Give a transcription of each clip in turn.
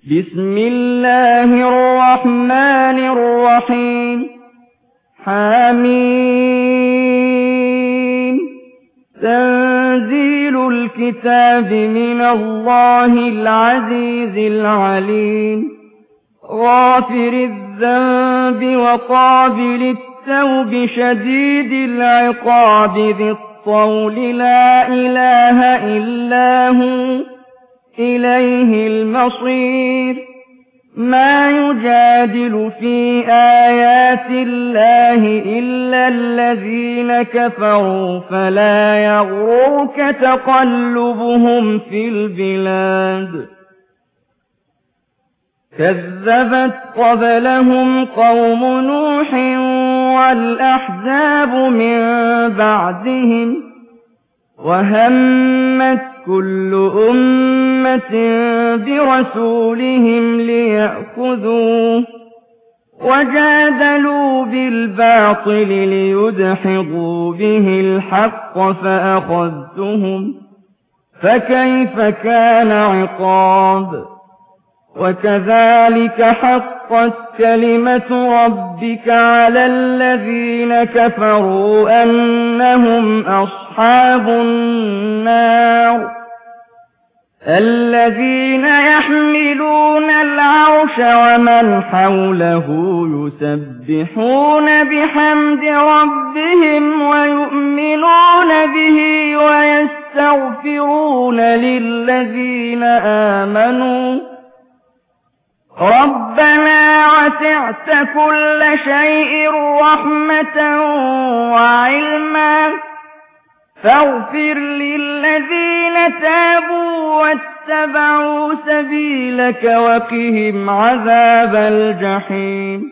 بسم الله الرحمن الرحيم حميم تنزيل الكتاب من الله العزيز العليم غافر الذنب وقابل التوب شديد العقاب ذي الطول لا إله إلا هو إليه المصير ما يجادل في آيات الله إلا الذين كفروا فلا يغررك تقلبهم في البلاد كذبت قبلهم قوم نوح والأحزاب من بعدهم وهمت كل أمة برسولهم ليأخذوه وجادلوا بالباطل ليدحضوا به الحق فأخذتهم فكيف كان عقاب وكذلك حقت كلمة ربك على الذين كفروا أنهم أصحاب النار الذين يحملون العرش ومن حوله يسبحون بحمد ربهم ويؤمنون به ويستغفرون للذين آمنوا ربنا وسعت كل شيء رحمة وعلما فاغفر للذين تابوا واتبعوا سبيلك وقهم عذاب الجحيم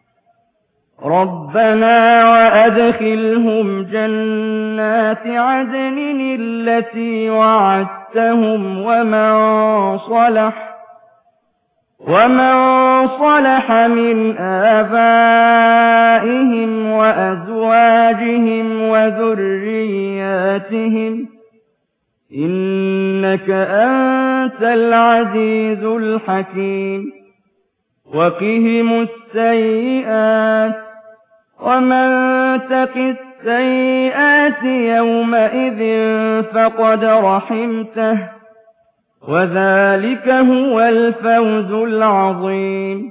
ربنا وأدخلهم جنات عدن التي وعدتهم ومن صلح من آبائهم وأزواجهم وذرياتهم إنك أنت العزيز الحكيم وقهم السيئات ومن تق السيئات يومئذ فقد رحمته وذلك هو الفوز العظيم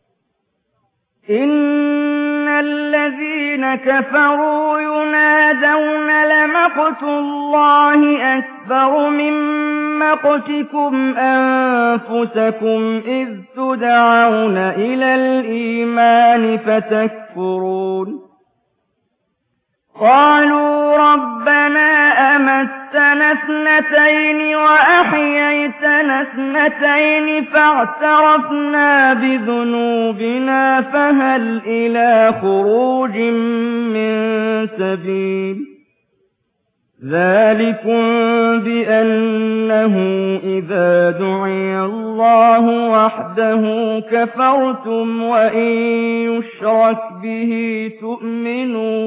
إن الذين كفروا ينادون لمقت الله أكبر من مقتكم أنفسكم إذ تدعون إلى الإيمان فتكفرون قالوا ربنا أمتنا اثنتين وأحييتنا اثنتين فاعترفنا بذنوبنا فهل إلى خروج من سبيل ذلكم بأنه إذا دعي الله وحده كفرتم وإن يشرك به تؤمنوا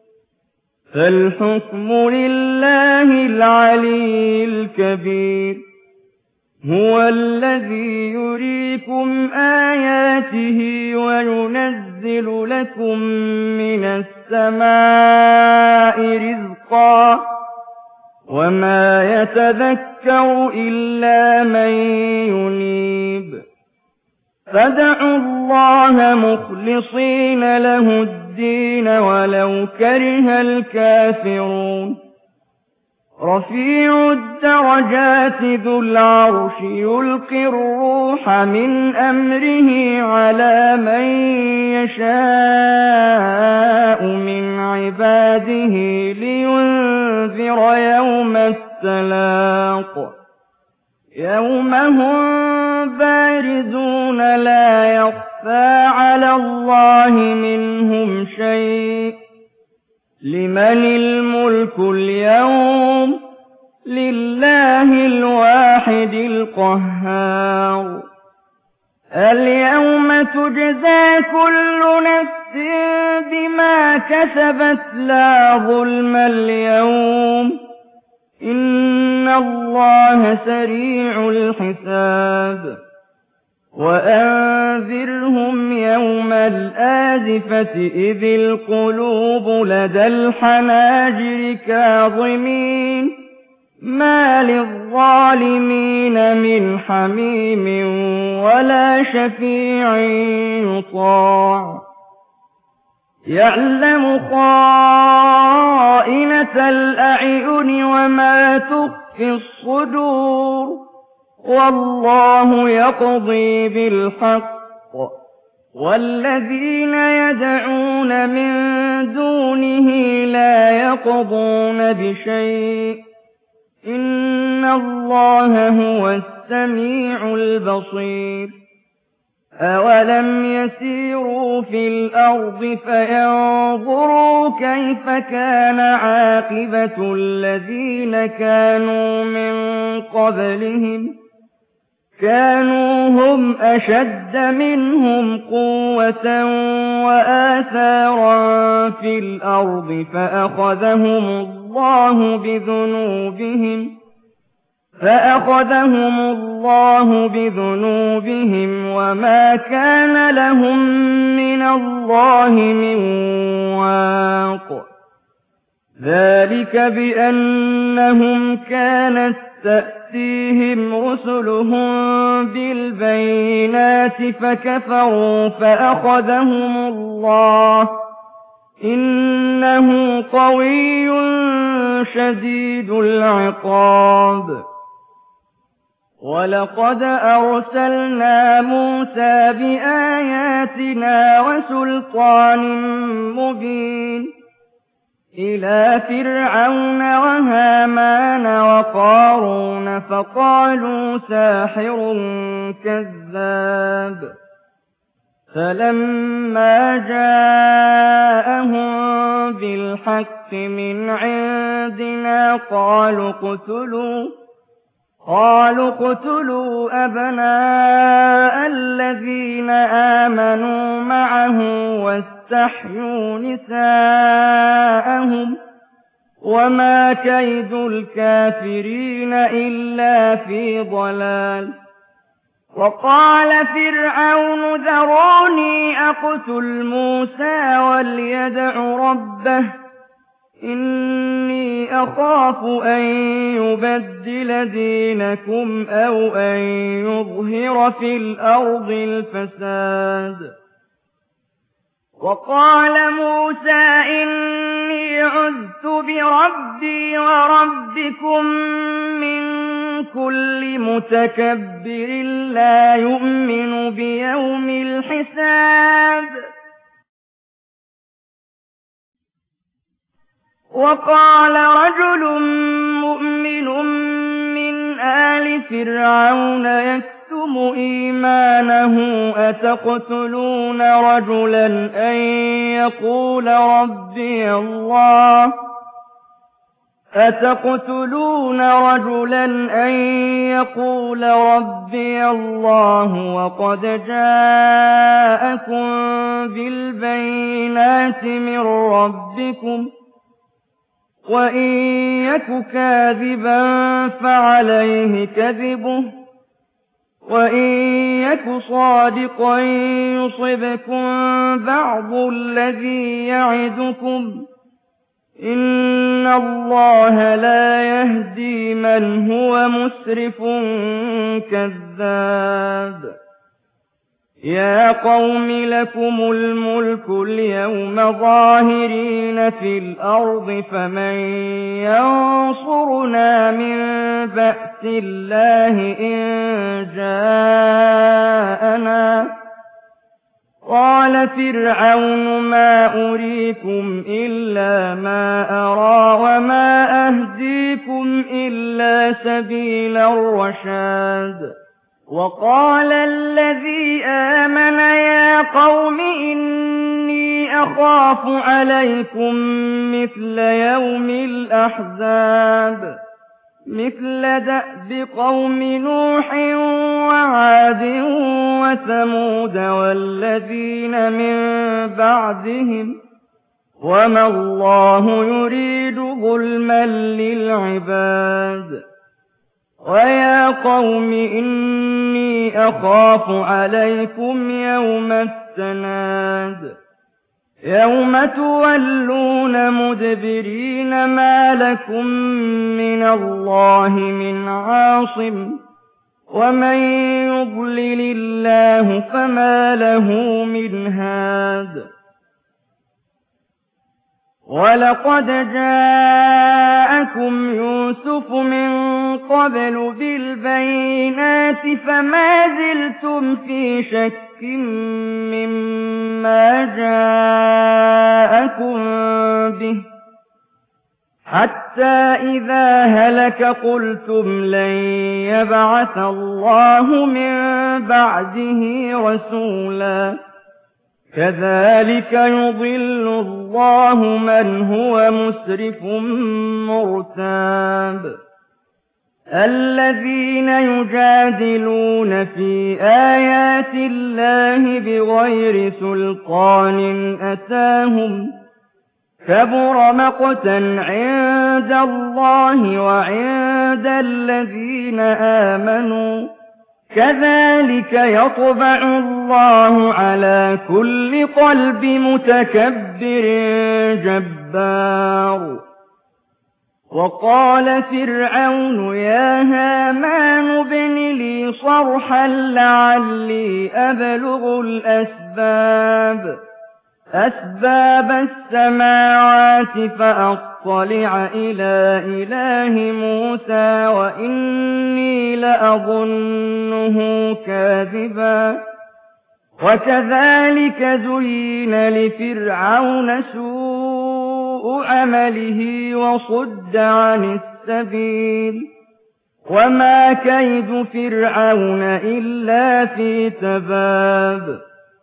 فالحكم لله العلي الكبير هو الذي يريكم آياته وينزل لكم من السماء رزقا وما يتذكر إلا من ينيب فادعوا الله مخلصين له الدين ولو كره الكافرون رفيع الدرجات ذو العرش يلقي الروح من أمره على من يشاء من عباده لينذر يوم التلاق يوم هم بارزون لا يخفى على الله منهم شيء لمن الملك اليوم لله الواحد القهار اليوم تجزى كل نفس بما كسبت لا ظلم اليوم إن الله سريع الحساب وأنذرهم يوم الآزفة إذ القلوب لدى الحناجر كاظمين ما للظالمين من حميم ولا شفيع يطاع يعلم خائنة الأعين وما تخفي الصدور والله يقضي بالحق والذين يدعون من دونه لا يقضون بشيء إن الله هو السميع البصير أولم يسيروا في الأرض فينظروا كيف كان عاقبة الذين كانوا من قبلهم كانوا هم أشد منهم قوة وآثارا في الأرض فأخذهم الله بذنوبهم وما كان لهم من الله من واق ذلك بأنهم كانت تأتيهم رسلهم بالبينات فكفروا فأخذهم الله إنه قوي شديد العقاب ولقد أرسلنا موسى بآياتنا وسلطان مبين إلى فرعون وهامان وقارون فقالوا ساحر كذاب فلما جاءهم بالحق من عندنا قالوا اقتلوا أبناء الذين آمنوا معه واستحيوا نساءهم وما كيد الكافرين إلا في ضلال وقال فرعون ذروني أقتل موسى وليدع ربه إني أخاف أن يبدل دينكم أو أن يظهر في الأرض الفساد وقال موسى إني عذت بربي وربكم من كل متكبر لا يؤمن بيوم الحساب وقال رجل مؤمن من آل فرعون يكتم إيمانه أتقتلون رجلا أن يقول ربي الله وقد جاءكم بالبينات من ربكم وإن يك كاذبا فعليه كذبه وإن يك صادقا يصبكم بعض الذي يعدكم إن الله لا يهدي من هو مسرف كذاب يا قوم لكم الملك اليوم ظاهرين في الأرض فمن ينصرنا من بأس الله إن جاءنا قال فرعون ما أريكم إلا ما أرى وما أهديكم إلا سبيل الرشاد وقال الذي آمن يا قوم إني أخاف عليكم مثل يوم الأحزاب مثل دأب قوم نوح وعاد وثمود والذين من بعدهم وما الله يريد ظلما للعباد ويا قوم إني أخاف عليكم يوم التناد يوم تولون مدبرين ما لكم من الله من عاصم ومن يضلل الله فما له من هاد ولقد جاءكم يوسف من قبل بالبينات فما زلتم في شك مما جاءكم به حتى إذا هلك قلتم لن يبعث الله من بعده رسولا كذلك يضل الله من هو مسرف مرتاب الذين يجادلون في آيات الله بغير سلطان أتاهم كبر مقتا عند الله وعند الذين آمنوا كذلك يطبع الله على كل قلب متكبر جبار وقال فرعون يا هامان ابن لي صرحا لعلي أبلغ أسباب السماوات فأطلع إلى إله موسى وإني لأظنه كاذبا وكذلك زين لفرعون سوء عمله وصد عن السبيل وما كيد فرعون إلا في تباب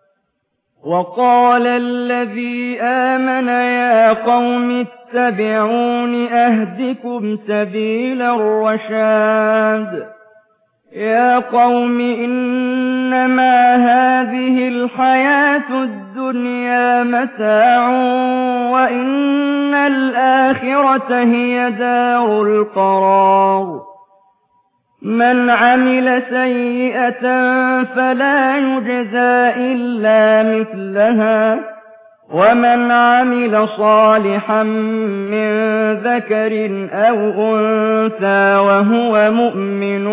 وقال الذي آمن يا قوم اتبعون أهدكم سبيل الرشاد يا قوم إنما هذه الحياة الدنيا متاع وإن الآخرة هي دار القرار من عمل سيئة فلا يجزى إلا مثلها ومن عمل صالحا من ذكر أو أنثى وهو مؤمن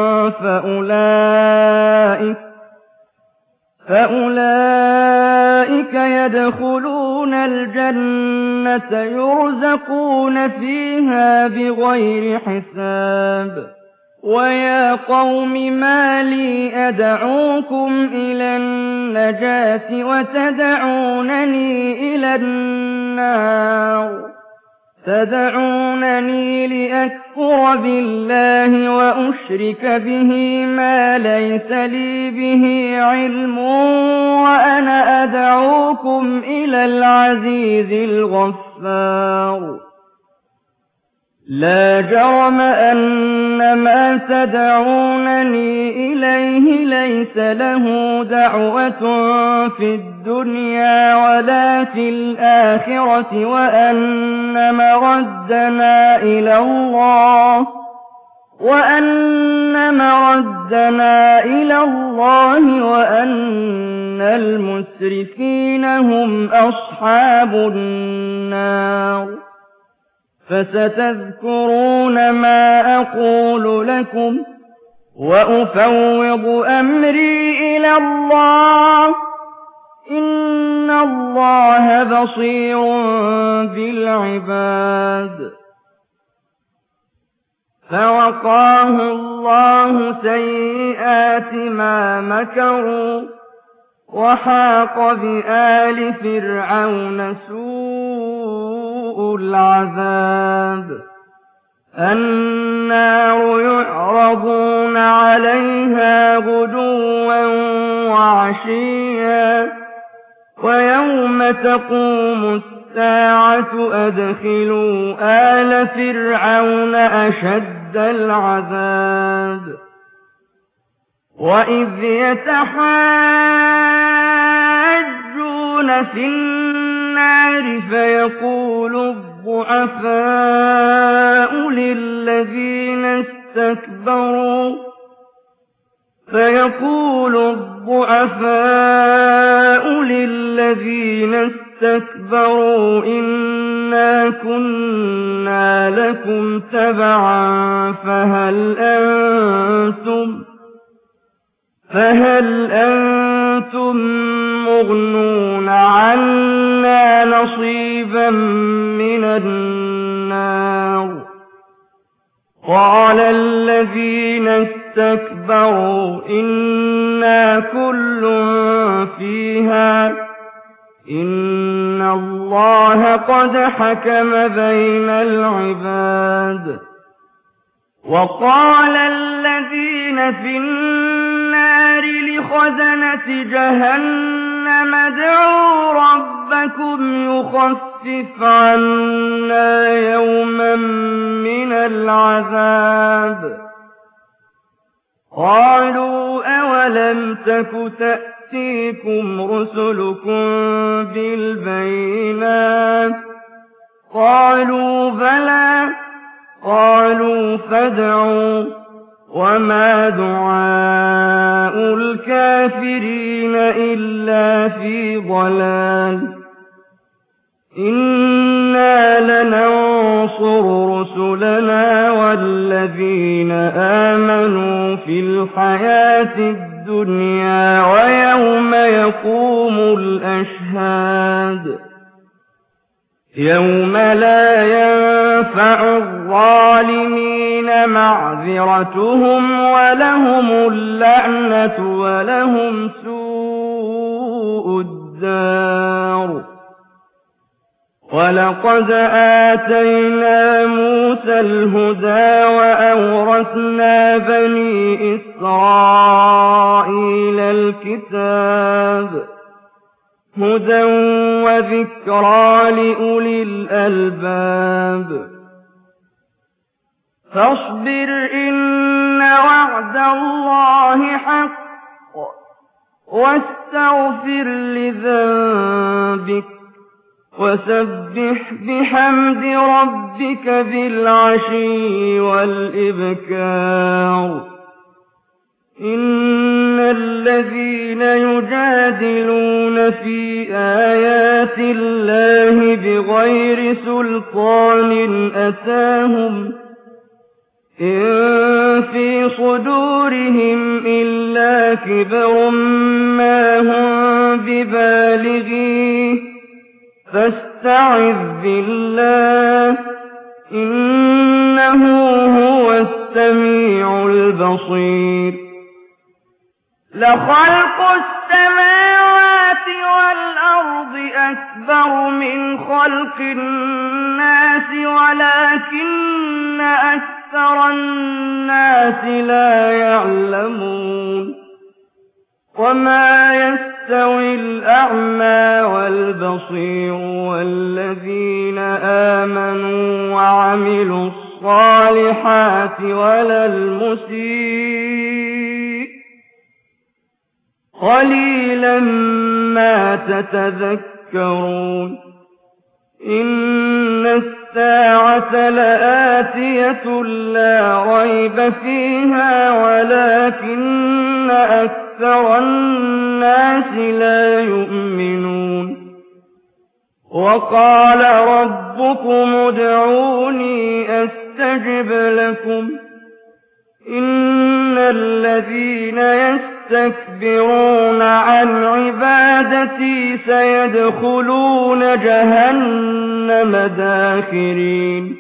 فأولئك يدخلون الجنة يرزقون فيها بغير حساب ويا قوم ما لي أدعوكم إلى النجاة وتدعونني إلى النار تدعونني لأكفر بالله وأشرك به ما ليس لي به علم وأنا أدعوكم إلى العزيز الغفار لا جرم أن ما تدعونني إليه ليس له دعوة في الدنيا ولا في الآخرة وأن مردنا إلى الله وأن المسرفين هم أصحاب النار فستذكرون ما أقول لكم وأفوض أمري إلى الله إن الله بصير بالعباد فوقاه الله سيئات ما مكروا وحاق بآل فرعون سوء العذاب النار يعرضون عليها غدوا وعشيا ويوم تقوم الساعة أدخلوا آل فرعون أشد العذاب وإذ يتحاجون في النار فيقول الضعفاء للذين اسْتَكْبَرُوا فيقول الضعفاء للذين استكبروا إنا كنا لكم تبعا فهل أنتم مغنون عنا نصيبا من النار قال الذين استكبروا إنا كل فيها إن الله قد حكم بين العباد وقال الذين في النار لخزنة جهنم ادعوا ربكم يخفف عنا يوما من العذاب قالوا أولم تك تأتيكم رسلكم بالبينات قالوا بلى قالوا فادعوا وما دعاء الكافرين إلا في ضلال إنا لننصر رسلنا والذين آمنوا في الحياة الدنيا ويوم يقوم الأشهاد يوم لا ينفع الظالمين معذرتهم ولهم اللعنة ولهم سوء الدار ولقد آتينا موسى الهدى وأورثنا بني إسرائيل الكتاب هدى وذكرى لأولي الألباب فاصبر إن وعد الله حق واستغفر لذنبك وسبح بحمد ربك بالعشي والإبكار إن الذين يجادلون في آيات الله بغير سلطان أتاهم إن في صدورهم إلا كبر ما هم ببالغيه فاستعذ بالله إنه هو السميع البصير لخلق السماوات والأرض أكبر من خلق الناس ولكن أكثر الناس لا يعلمون وما يستوي الأعمى والبصير والذين آمنوا وعملوا الصالحات ولا المسيء قليلا ما تتذكرون إن الساعة لآتية لا ريب فيها ولكن أكثر الناس لا يؤمنون وقال ربكم ادعوني أستجب لكم إن الذين يستكبرون عن عبادتي سيدخلون جهنم داخرين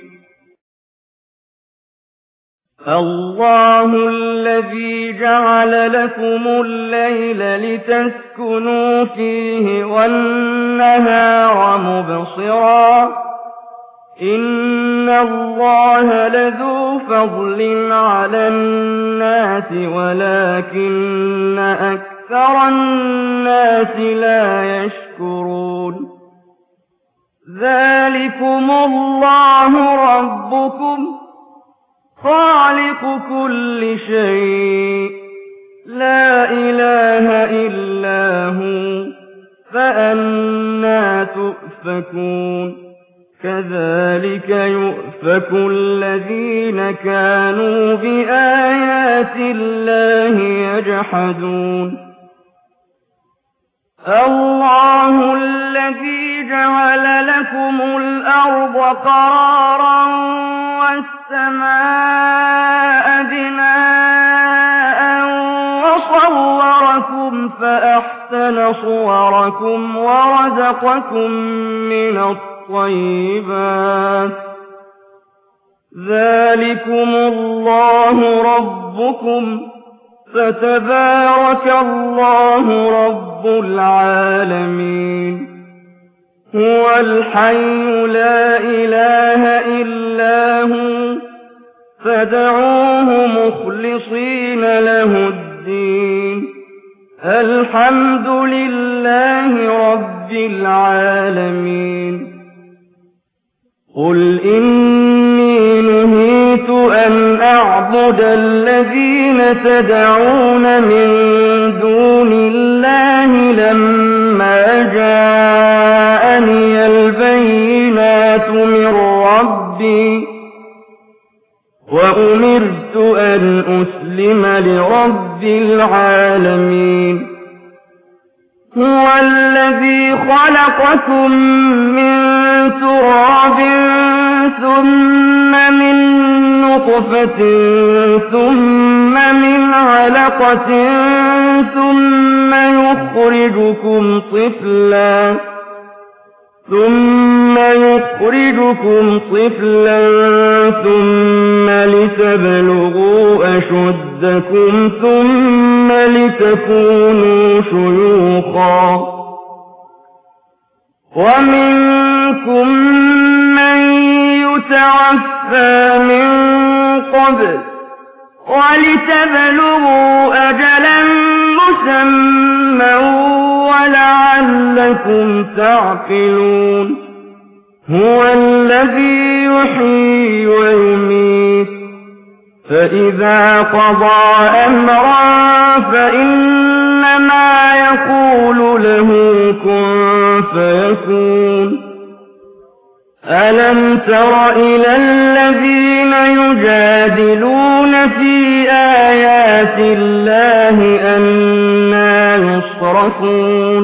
الله الذي جعل لكم الليل لتسكنوا فيه والنهار مبصرا إن الله لذو فضل على الناس ولكن أكثر الناس لا يشكرون ذلكم الله ربكم خالق كل شيء لا إله إلا هو فأنى تؤفكون كذلك يؤفك الذين كانوا بآيات الله يجحدون الله الذي جعل لكم الأرض قرارا والسماء بناء وصوركم فأحسن صوركم ورزقكم من الطيبات ذلكم الله ربكم فتبارك الله رب العالمين هو الحي لا إله إلا هو فادعوه مخلصين له الدين الحمد لله رب العالمين قل إني نهيت أن أعبد الذين تدعون من دون الله لما جاءني البينات من ربي وأمرت أن أسلم لرب العالمين هو الذي خلقكم من تراب ثم من نطفة ثم من علقة ثم يخرجكم طفلا ثم لتبلغوا أشدكم ثم لتكونوا شيوخا ومنكم من يتوفى من قبل ولتبلغوا أجلا مسمى ولعلكم تعقلون هو الذي يحيي ويميت فإذا قضى أمرا فإنما يقول له كن فيكون ألم تر إلى الذين يجادلون في آيات الله أنى يصرفون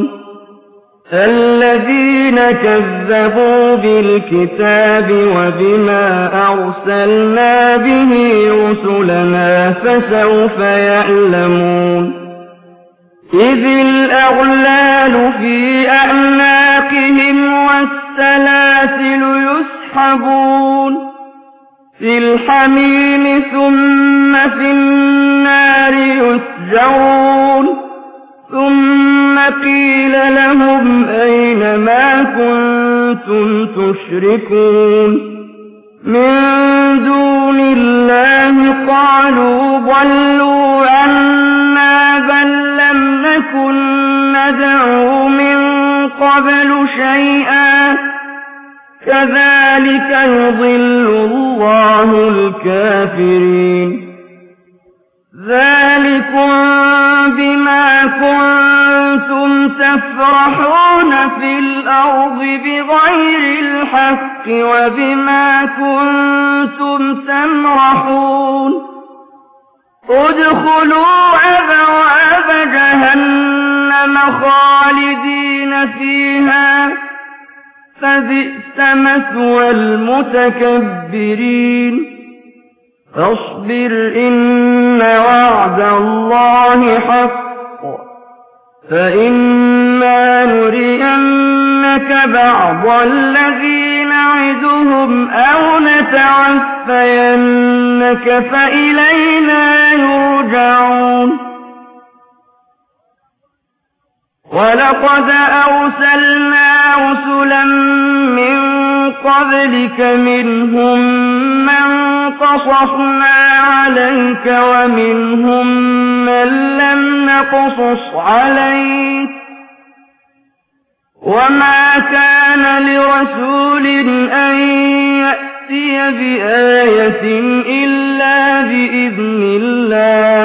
الذين كذبوا بالكتاب وبما أرسلنا به رسلنا فسوف يعلمون إذ الأغلال في أعناقهم والسلاسل يسحبون في الحميم ثم في النار يسجرون ثم قيل لهم أين ما كنتم تشركون من دون الله قالوا ضلوا عنا بل لم نكن ندعو من قبل شيئا كذلك يضل الله الكافرين ذلكم بما كنتم تفرحون في الأرض بغير الحق وبما كنتم تمرحون ادخلوا أبواب جهنم خالدين فيها فبئس مثوى المتكبرين فاصبر إن وعد الله حق فإما نرينك بعض الذي نعدهم أو نتعفينك فإلينا يرجعون ولقد أرسلنا رسلا من قبلك منهم من قصصنا عليك ومنهم من لم نقصص عليك وما كان لرسول أن يأتي بآية إلا بإذن الله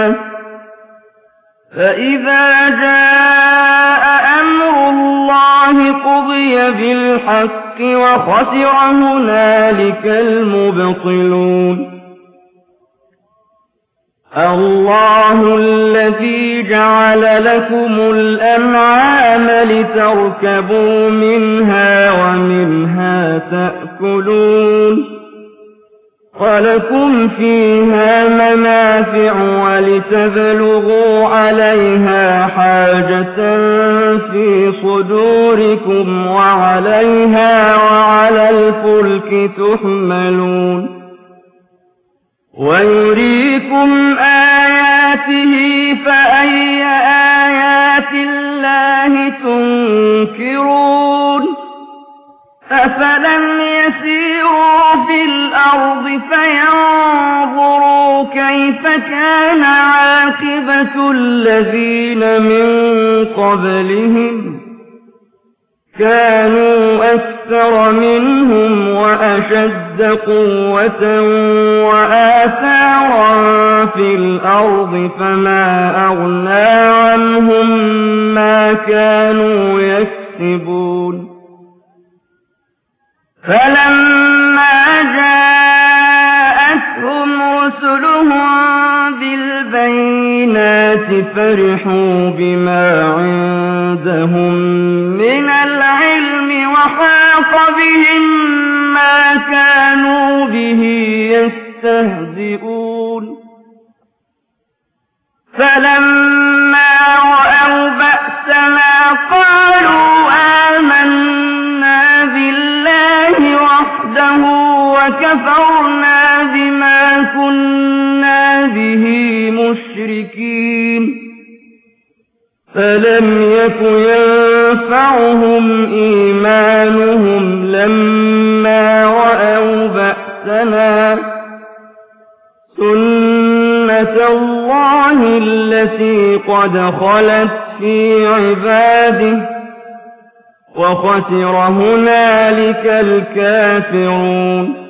فإذا جاء أمر الله قضي بالحق الحق وخسر هنالك المبطلون. الله الذي جعل لكم الأنعام لتركبوا منها ومنها تأكلون ولكم فيها منافع ولتبلغوا عليها حاجة في صدوركم وعليها وعلى الفلك تحملون ويريكم آياته فأي آيات الله تنكرون أفلم يسيروا في الأرض فينظروا كيف كان عاقبة الذين من قبلهم كانوا أكثر منهم وأشد قوة وآثارا في الأرض فما أغنى عنهم ما كانوا يكسبون فلما جاءتهم رسلهم بالبينات فرحوا بما عندهم من العلم وحاق بهم ما كانوا به يستهزئون فلما رأوا بأسنا قالوا آمنا بالله وحده وكفرنا بما كنا به مشركين فلم يك ينفعهم إيمانهم لما رأوا بأسنا سنة الله التي قد خلت في عباده وخسر هنالك الكافرون